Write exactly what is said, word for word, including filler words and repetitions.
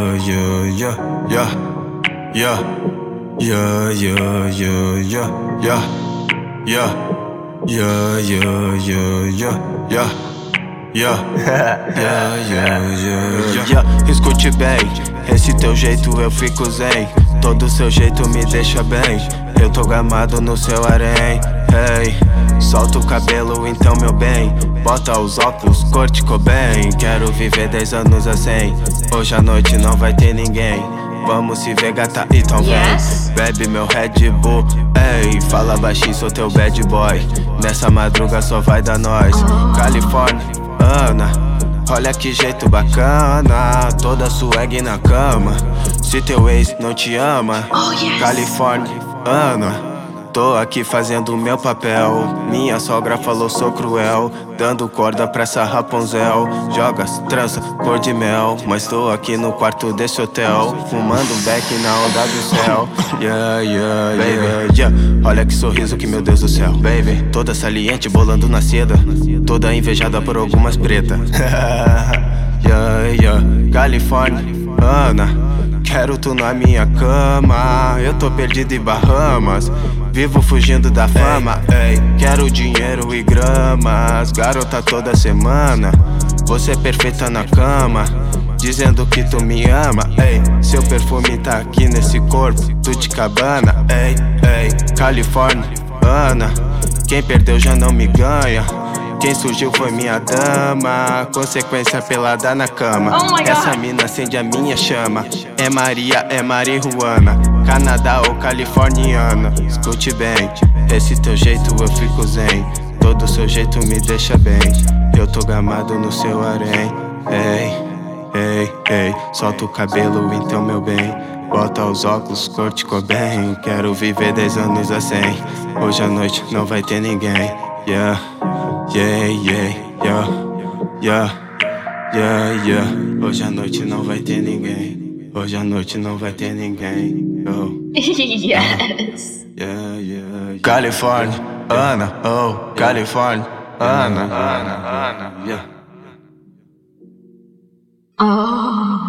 yeah, yeah, yeah, yeah, yeah, yeah, yeah, yeah, yeah, yeah, yeah, yeah, yeah, yeah, yeah, yeah, yeah, yeah, yeah, yeah. Escute bem, esse teu jeito eu fico zen. Todo seu jeito me deixa bem. Eu tô gamado no seu harém. Hey, solta o cabelo então meu bem. Bota os óculos, corte bem. Quero viver dez anos a cem. Hoje à noite não vai ter ninguém. Vamos se ver, gata, então vem. Yes. Bebe meu Red Bull. Ei, fala baixinho, sou teu bad boy. Nessa madruga só vai dar nós. Oh. Califórnia, Ana, olha que jeito bacana. Toda swag na cama. Se teu ex não te ama, Oh, yes. Califórnia, Ana, tô aqui fazendo o meu papel. Minha sogra falou sou cruel, dando corda pra essa Rapunzel. Jogas, trança, cor de mel. Mas tô aqui no quarto desse hotel, fumando um beck na onda do céu. Yeah, yeah, baby, yeah. Olha que sorriso, que meu Deus do céu, baby. Toda saliente, bolando na seda. Toda invejada por algumas pretas. Yeah, yeah. Califórnia, Ana, quero tu na minha cama. Eu tô perdido em Bahamas, vivo fugindo da fama. Ei, quero dinheiro e gramas. Garota toda semana, você é perfeita na cama, dizendo que tu me ama. Ei, seu perfume tá aqui nesse corpo, tu de cabana. Ei, ei, Califórnia, Ana, quem perdeu já não me ganha. Quem surgiu foi minha dama, consequência pelada na cama. Oh my God. Essa mina acende a minha chama. É Maria, é marihuana, Canadá ou californiana. Escute bem, esse teu jeito eu fico zen. Todo seu jeito me deixa bem. Eu tô gamado no seu harém. Ei, ei, ei, solta o cabelo então meu bem. Bota os óculos, corte bem. Quero viver dez anos a cem. Hoje à noite não vai ter ninguém. Yeah, yeah, yeah, yeah, yeah, yeah, yeah. Hoje à noite não vai ter ninguém. Hoje à noite não vai ter ninguém. Oh, Yes. yeah, yeah, yeah. Califórnia, Ana, oh, Califórnia, Ana, Ana, Ana, yeah. Oh.